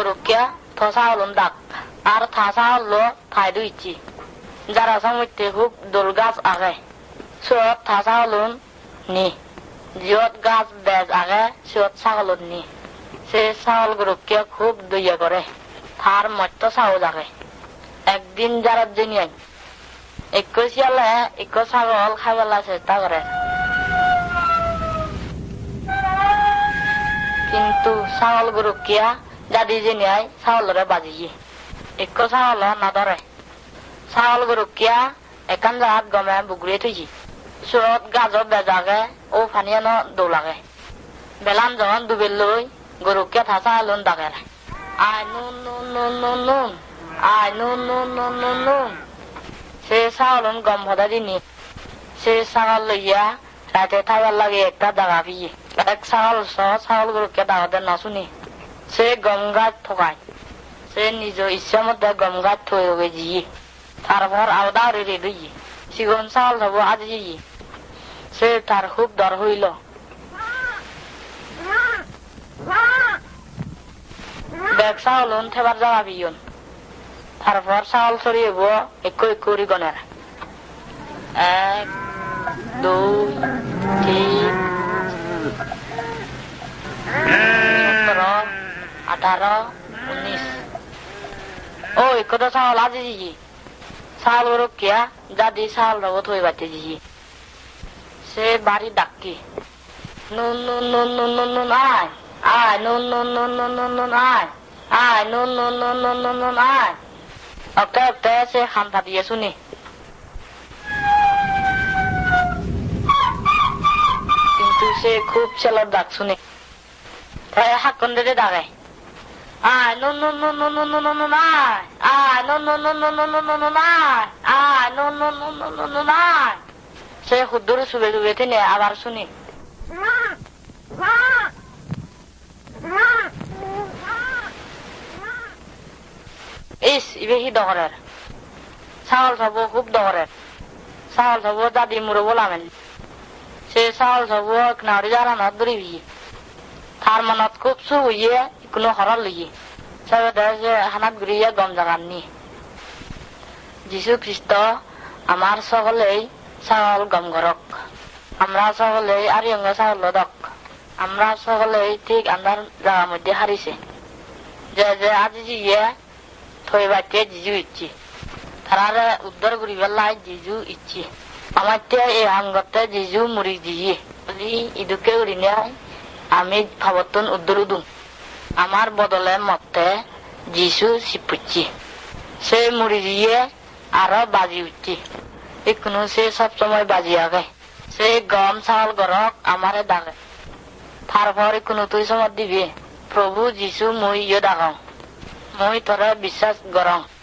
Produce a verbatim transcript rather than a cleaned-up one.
গরুকিয়া থসা হলুন দাগ আর থাসা হলো ঠাই দুইছি যারা সমিতি খুব দোল গাছ আগে সুরত থাসা হলুন নি জিয়ত গাছ বেজ আগে সুরত ছাগলুন নি সে ছাগল গরুকিয়া খুব দইয়া করে তার মত্য ছাগল আগে একদিন যারা জেনিয়াই একো শিয়ালে একো ছাগল খাইবেলা চেষ্টা করে কিন্তু ছাগল গরুকিয়া যাদি জেনিয়াই ছাগলরে বাজিয়ে একো ছাগল না ধরে ছাগল গরুকিয়া একান জাহাত গমে বুগুড়িয়ে থইছি সুরত গাজর বেজাগে ও ফানিয়ানো দৌলাগে বেলান যখন ডুবেল লই গরুকিয়া থাসা হলুন দাগে আয় নুন নুন নুন নুন নুন আয় নুন নুন নুন নুন নুন সে ছাগলুন গম ভদা দিনি সে ছাগল লইয়া রাতে থাইবার লাগে একটা দাগা পিয়ে এক ছাগল সহ ছাগল গরুকিয়া দাগাতে না শুনি সে গম গাছ ঠকায় সে নিজ ইচ্ছা মধ্যে গম গাছ থই হবে জিয়ে তারপর আওদা রেড়ে লইয়ে সিগন ছাগল হব আজ জিয়ে সে তার খুব ডর হইল ব্যাগ ছাগলুন থেবার জাগা পিয়ন তারপর ছাগল ছড়িয়ে বো একো একরি গনের এক দুই তিন সতেরো আঠারো উনিশ ও একদা ছাগল আজি জি ছাগল গরুকিয়া যাদি ছাগল রব থই বাতে জি সে বাড়ি ডাকি নুন নুন নুন নুন নুন নুন আয় আয় নুন নুন নুন নুন নুন নুন আয় আয় নুন নুন নুন নুন নুন নুন আয় অক্টা অক্টা সে খান্তা দিয়ে শুনি কিন্তু সে খুব ছেলের ডাক শুনে তাই হাকন্ডে ডাকে আয় নুন নুন নুন নুন নুন নুন নুন আয় আয় নুন নুন নুন নুন নুন নুন নুন আয় আয় নুন নুন নুন নুন নুন নুন আয় সে হুদ্দুর শুবে শুবে থেকে আবার শুনি ইস ইবেহি দহরের ছাগল সব খুব দহরের ছাগল সব দাদি মুড়ো বলামেন সে ছাগল সব নাড়ি যারা না দৌড়ি তার মনত খুব চু হইয়ে কোনো হরল লইয়ে সবে দেখে হানাত ঘুরিয়ে গম জাগাননি যীশু খ্রিস্ট আমার সকলেই ছাগল গম ঘরক আমরা সকলেই আর অঙ্গ ছাগল দক আমরা সকলেই ঠিক আন্দার জায়গার মধ্যে হারিছে যে যে আজি জিয়ে থই বাচ্চে জিজু ইচ্ছি তারা উদ্ধার করি বেলায় জিজু ইচ্ছি আমার এই হাঙ্গতে জিজু মুড়ি জিয়ে বলি ইদুকে উড়ি নেয় আমি ভাবতন উদ্ধার উদুম আমার বদলে মতে যিশু শিপুচ্ছি সে মুড়ি দিয়ে আরো বাজি উঠছি এখনো সে সবসময় বাজি আগে সে গম ছাগল গরক আমারে ডাকে তারপর কোনো তুই সময় দিবি প্রভু যিশু মই ইয়ে ডাকাও মই তোরা বিশ্বাস গরং